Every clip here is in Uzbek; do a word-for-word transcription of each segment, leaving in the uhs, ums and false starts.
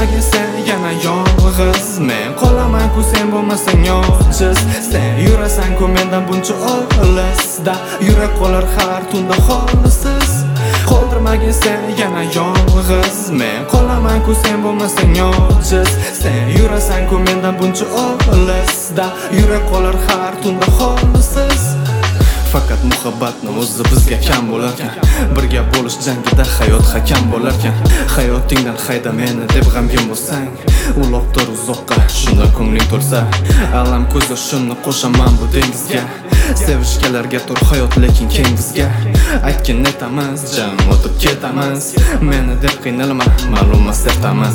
Qoldirmagin sen yana yolg'iz, men qolaman-ku sen bo'lmasang ojiz. Sen yurasan-ku mendan buncha olisda, yurak qolar har tunda holisiz. Qoldirmagin sen yana yolg'iz, men qolaman-ku sen bo'lmasang ojiz. Sen yurasan-ku mendan buncha olisda, yurak qolar har tunda holisiz. Faqat muhabbatni o'zi bizga kam bo'larkan, birga bo'lish jangida hayot hakam bo'larkan. Hayotingdan hayda meni deb g'amgin bo'lsang, uloqtir uzoqqa, shunda ko'ngling to'lsa. Alam ko'z yoshimni qo'shaman bu dengizga. Sevishgalarga tur hayot lekin keng bizga. Aytgin netamiz, jam o'tib ketamiz. Meni deb qiynalma, ma'lummas sertamiz.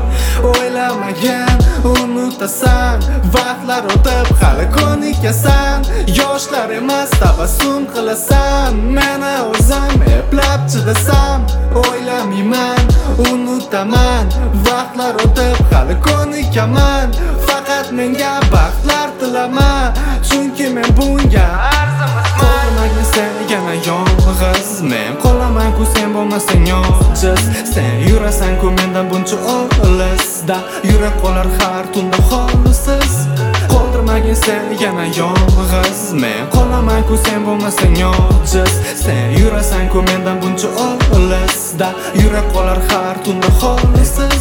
O'ylamagan unutasan, vaqtlar o'tib hali ko'nikasan. Yoshlar emas tabassum qilasan, meni o'zim eplab chidasam. O'ylamayman, unutaman, vaqtlar o'tib hali ko'nikaman. Faqat menga baxtlar tilama, chunki men bunga arzimasman. Qoldirmagin sen yana yolg'iz, men qolaman-ku sen bo'lmasang ojiz. Sen yurasan-ku mendan buncha olisda, yurak qolar har tunda holisiz. Qoldirmagin sen yana yolg'iz, men qolaman-ku sen bo'lmasang ojiz. Sen yurasan-ku mendan buncha olisda, yurak qolar har tunda holisiz.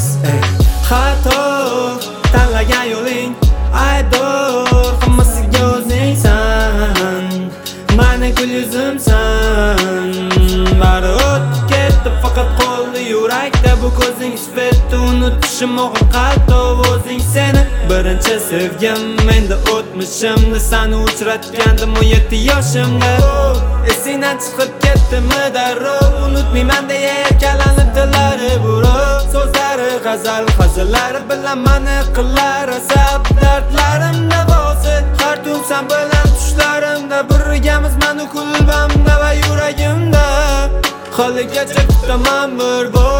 Xato tanlagan yo'ling aydor, hammasiga o'zingsan, mani gul yuzimsan. Bari o'tib ketdi faqat qoldi yurakda, bu ko'zing sifati unutishim og'ir qalbda. O'zing seni birinchi sevgim, menda o'tmishimda seni uchratgandim o'n yetti yoshimda. Esingdan chiqib ketdimi darrov, unutmayman deya erkalanib dillari burib. So'zlari g'azal, hazillari bilan mani qilar asab. Dardlarim davosi har tun sen bilan tushlarimda, birgamiz mani kulbamda va yuragimda. Haligacha kutaman bir bor